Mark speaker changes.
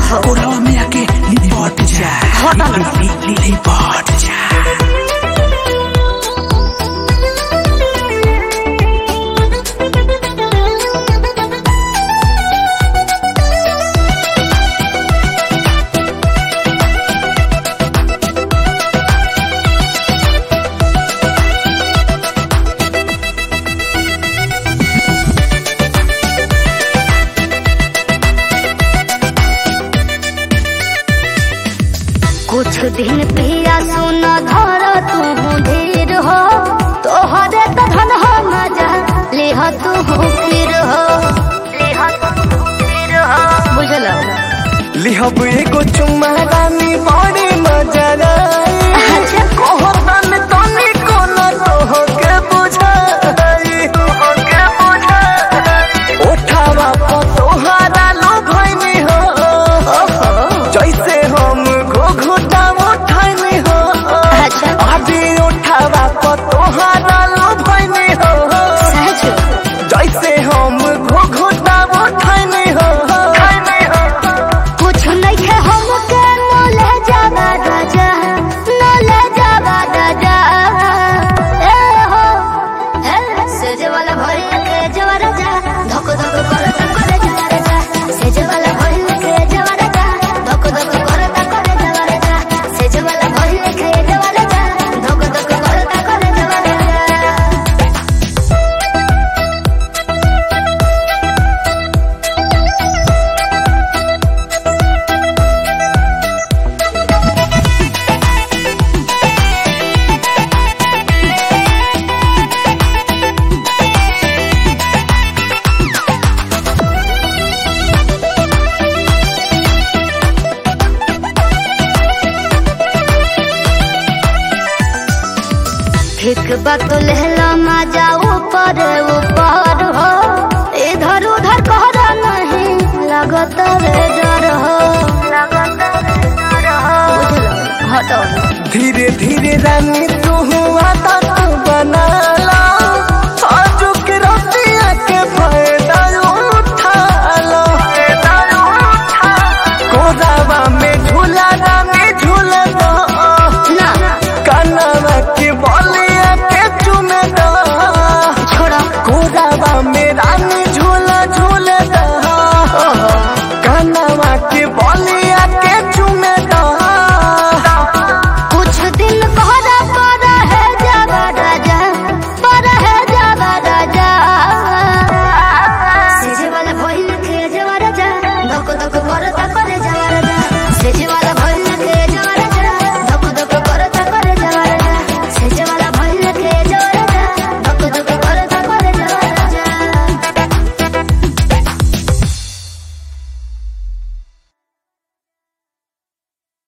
Speaker 1: कोरावा में आके लिपट जा लिपट जा।
Speaker 2: कुछ दिन पिया सुन धर तू धीर हो, तोहरे तो धन हो मजा लेह तू फिर हो, बुझल
Speaker 3: लिहब एगो चुम्मा रानी बड़ी मजा आई कोहरन तनी कोनो तोहके बुझाई ओठावा पर तोहरा लो भइनी हो जैसे हम घोघटा उठाइनी हो आदि ओठावा पर तोहरा लो भइनी हो जैसे हम घोघटा उठाइनी हो।
Speaker 2: कुछ नहीं है हमके न ले जावा राजा, न ले जावा राजा ए हो सेज वाला भइल के जवा राजा धक धक करता करे जवा राजा, सेज वाला भइल के जवा राजा धक धक करता करे जवा राजा, सेज वाला भइल के जवा राजा धक धक करता करे जवा राजा। ठीक बात लहला मजा ऊपर ऊपर हो, इधर उधर कहरा नहीं लगत रे डर हो, हटो
Speaker 3: धीरे धीरे रानी तू आदत बना